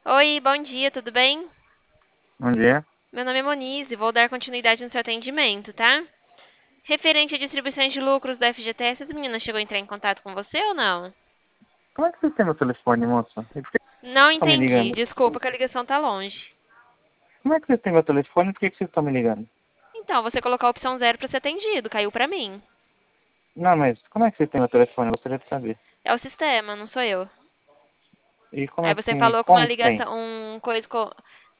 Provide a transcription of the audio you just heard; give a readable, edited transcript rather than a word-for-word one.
Oi, bom dia, tudo bem? Bom dia. Meu nome é Monize e vou dar continuidade no seu atendimento, tá? Referente a distribuições de lucros da FGTS, essa menina chegou a entrar em contato com você ou não? Como é que você tem meu telefone, moça? E por que Não vocês estão me entendi, ligando? desculpa que a ligação tá longe. Como é que vocês têm meu telefone e por que vocês estão me ligando? Então, você colocou a opção zero para ser atendido, caiu pra mim. Não, mas como é que vocês têm meu telefone? Eu gostaria de saber. É o sistema, não sou eu. E como Aí você assim? falou com uma Como que tem? ligação, um coisa.